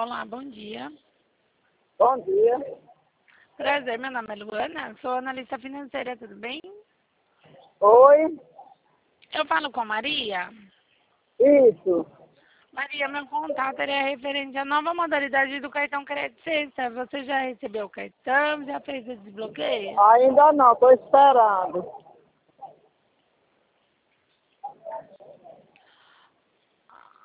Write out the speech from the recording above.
Olá, bom dia. Bom dia. Prazer, meu nome é Luana, sou analista financeira, tudo bem? Oi. Eu falo com Maria. Isso. Maria, meu contato é referente à nova modalidade do cartão Crédito Sexta. Você já recebeu o cartão? Já fez o desbloqueio? Ainda não, estou esperando.